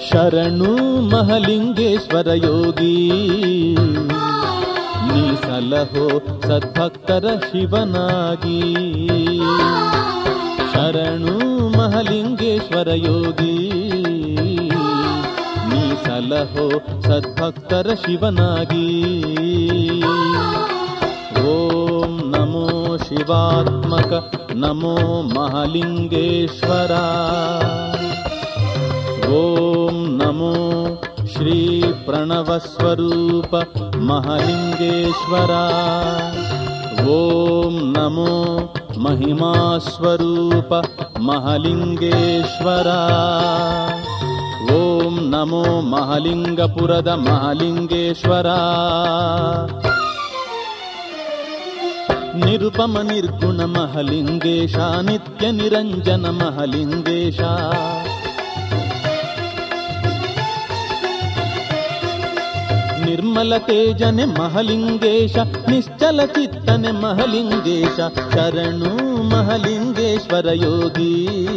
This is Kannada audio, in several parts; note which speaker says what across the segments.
Speaker 1: ಶರಣು ಮಹಲಿಂಗೇಶ್ವರ ಯೋಗಿ, ನೀ ಸಲಹೋ ಸದ್ಭಕ್ತರ ಶಿವನಾಗಿ. ಶರಣು ಮಹಲಿಂಗೇಶ್ವರ ಯೋಗಿ, ನೀ ಸಲಹೋ ಸದ್ಭಕ್ತರ ಶಿವನಾಗಿ. ಓಂ ನಮೋ ಶಿವಾತ್ಮಕ ನಮೋ ಮಹಾಲಿಂಗೇಶ್ವರ. ಓಂ ನಮೋ ಶ್ರೀ ಪ್ರಣವಸ್ವರೂಪ ಮಹಾಲಿಂಗೇಶ್ವರ. ಓಂ ನಮೋ ಮಹಿಮಾಸ್ವರೂಪ ಮಹಾಲಿಂಗೇಶ್ವರ. ಓಂ ನಮೋ ಮಹಾಲಿಂಗಪುರದ ಮಹಾಲಿಂಗೇಶ್ವರ. ನಿರುಪಮ ನಿರ್ಗುಣ ಮಹಾಲಿಂಗೇಶ, ನಿತ್ಯ ನಿರಂಜನ ಮಹಾಲಿಂಗೇಶ. ನಿರ್ಮಲ ತೇಜನೆ ಮಹಾಲಿಂಗೇಶ, ನಿಶ್ಚಲ ಚಿತ್ತನೆ ಮಹಾಲಿಂಗೇಶ. ಶರಣು ಮಹಾಲಿಂಗೇಶ್ವರ ಯೋಗಿ,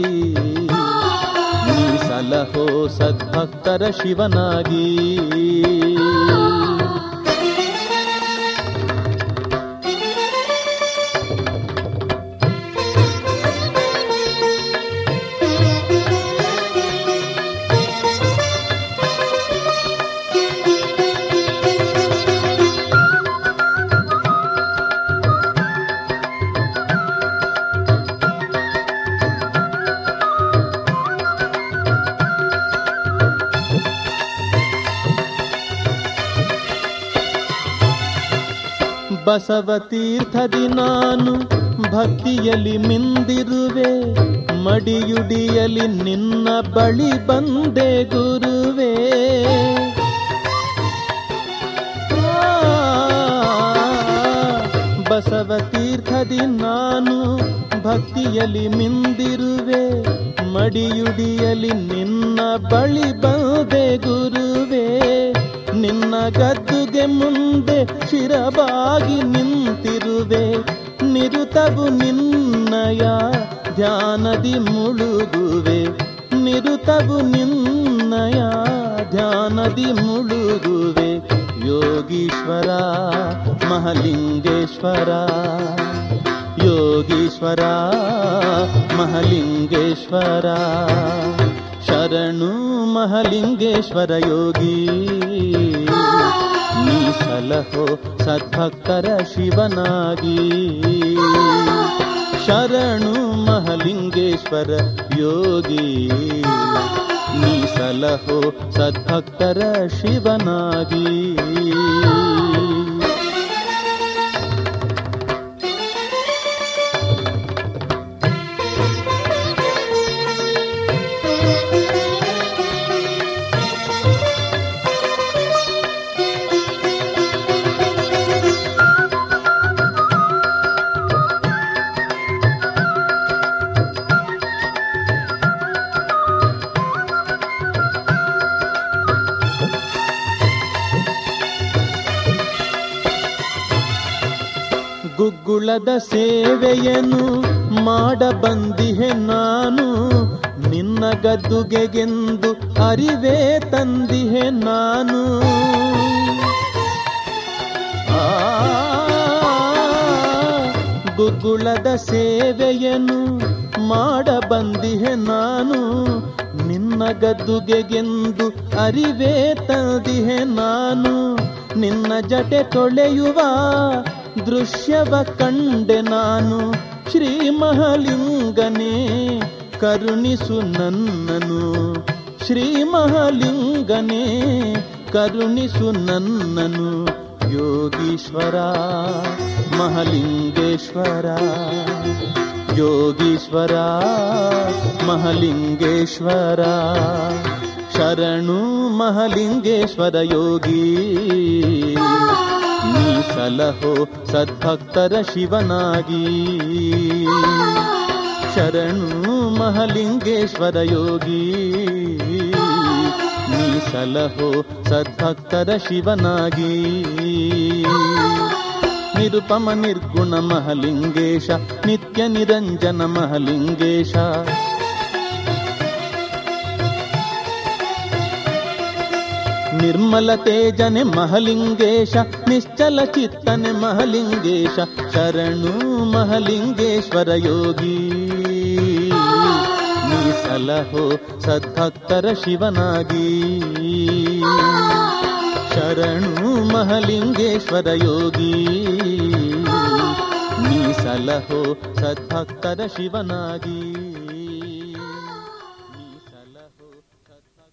Speaker 1: ನೀ ಸಲಹೋ ಸದ್ಭಕ್ತರ ಶಿವನಾಗಿ. ಬಸವತೀರ್ಥದಿ ನಾನು ಭಕ್ತಿಯಲ್ಲಿ ಮಿಂದಿರುವೆ, ಮಡಿಯುಡಿಯಲ್ಲಿ ನಿನ್ನ ಬಳಿ ಬಂದೆ ಗುರುವೇ. ಬಸವತೀರ್ಥದಿ ನಾನು ಭಕ್ತಿಯಲ್ಲಿ ಮಿಂದಿರುವೆ, ಮಡಿಯುಡಿಯಲ್ಲಿ ನಿನ್ನ ಬಳಿ ಬಂದೆ ಗುರುವೇ. ನಿನ್ನ ಗದ್ದುಗೆ ಮುಂದೆ ಶಿರಬಾಗಿ ನಿಂತಿರುವೆ, ನಿರುತವು ನಿನ್ನಯ ಧ್ಯಾನದಿ ಮುಳುಗುವೆ. ನಿರುತವು ನಿನ್ನಯ ಧ್ಯಾನದಿ ಮುಳುಗುವೆ. ಯೋಗೀಶ್ವರ ಮಹಾಲಿಂಗೇಶ್ವರ, ಯೋಗೀಶ್ವರ ಮಹಾಲಿಂಗೇಶ್ವರ. ಶರಣು ಮಹಾಲಿಂಗೇಶ್ವರ ಯೋಗಿ, ನೀ ಸಲಹೋ ಸದ್ಭಕ್ತರ ಶಿವನಾಗಿ. ಶರಣು ಮಹಾಲಿಂಗೇಶ್ವರ ಯೋಗಿ, ನೀ ಸಲಹೋ ಸದ್ಭಕ್ತರ ಶಿವನಾಗಿ. ಗುಗ್ಗುಳದ ಸೇವೆಯನ್ನು ಮಾಡಬಂದಿಹೆ ನಾನು, ನಿನ್ನ ಗದ್ದುಗೆಗೆಂದು ಅರಿವೇ ತಂದಿಹೆ ನಾನು. ಗುಗ್ಗುಳದ ಸೇವೆಯನ್ನು ಮಾಡಬಂದಿಹೆ ನಾನು, ನಿನ್ನ ಗದ್ದುಗೆಗೆಂದು ಅರಿವೇ ತಂದಿಹೆ ನಾನು. ನಿನ್ನ ಜಟೆ ತೊಳೆಯುವ ದೃಶ್ಯವ ಕಂಡೆ ನಾನು. ಶ್ರೀ ಮಹಾಲಿಂಗನೇ ಕರುಣಿಸು ನನ್ನನು, ಶ್ರೀ ಮಹಾಲಿಂಗನೇ ಕರುಣಿಸು ನನ್ನನು. ಯೋಗೀಶ್ವರ ಮಹಾಲಿಂಗೇಶ್ವರ, ಯೋಗೀಶ್ವರ ಮಹಾಲಿಂಗೇಶ್ವರ. ಶರಣು ಮಹಾಲಿಂಗೇಶ್ವರ ಯೋಗಿ, ನೀ ಸಲಹೋ ಸದ್ಭಕ್ತರ ಶಿವನಾಗಿ. ಶರಣು ಮಹಾಲಿಂಗೇಶ್ವರ ಯೋಗಿ, ನೀ ಸಲಹೋ ಸದ್ಭಕ್ತರ ಶಿವನಾಗಿ. ನಿರುಪಮ ನಿರ್ಗುಣ ಮಹಾಲಿಂಗೇಶ, ನಿತ್ಯ ನಿರಂಜನ ಮಹಾಲಿಂಗೇಶ. ನಿರ್ಮಲ ತೇಜನೆ ಮಹಲಿಂಗೇಶ ನಿಶ್ಚಲ ಚಿತ್ತನೆ ಮಹಲಿಂಗೇಶ ಶರಣು ಮಹಲಿಂಗೇಶ್ವರ ಯೋಗಿ ನೀ ಸಲಹೋ ಸದ್ಭಕ್ತರ ಶಿವನಾಗಿ ಶರಣು ಮಹಲಿಂಗೇಶ್ವರ ಯೋಗಿ ನೀ ಸಲಹೋ ಸದ್ಭಕ್ತರ ಶಿವನಾಗಿ